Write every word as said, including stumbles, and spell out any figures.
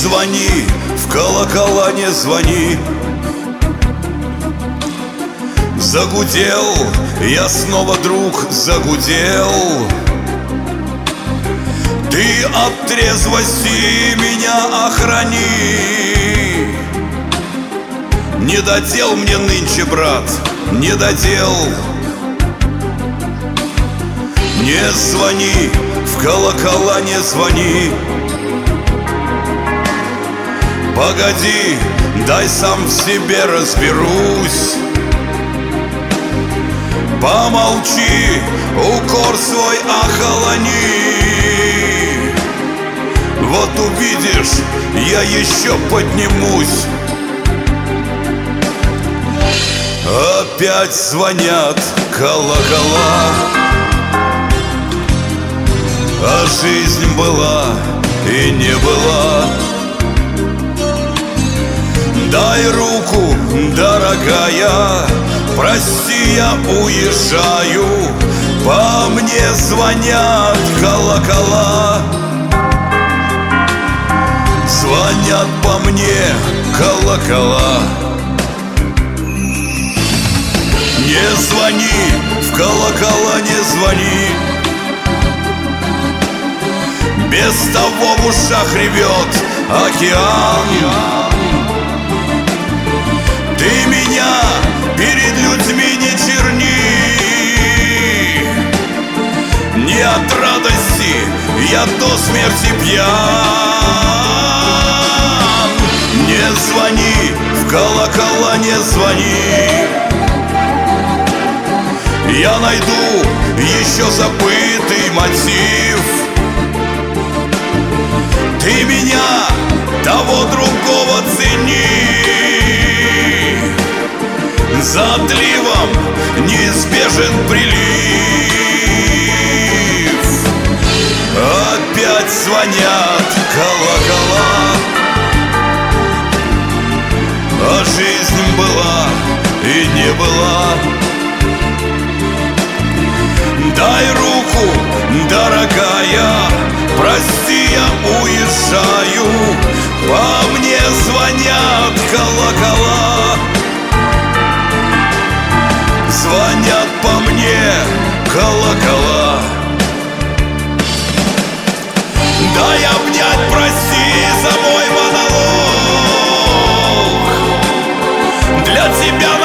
звони, в колокола не звони. Загудел, я снова, друг, загудел. Ты от трезвости меня охрани. Не додел мне нынче, брат, не додел. Не звони, в колокола не звони. Погоди, дай сам в себе разберусь. Помолчи, укор свой охолони. Вот увидишь, я еще поднимусь. Опять звонят колокола, а жизнь была и не была. Дай руку, дорогая, прости, я уезжаю. По мне звонят колокола. Звонят по мне колокола. Не звони, в колокола не звони. Без того в ушах ревет океан. Ты меня перед людьми не черни. Не от радости я до смерти пьян. Не звони, в колокола не звони. Я найду еще забытый мотив. Ты меня, того другого, цени. За отливом неизбежен прилив. Опять звонят колокола, а жизнь была и не была. Дай руку, дорогая, прости, я уезжаю. По мне звонят колокола. Звонят по мне колокола. Дай обнять, прости за мой монолог. Для тебя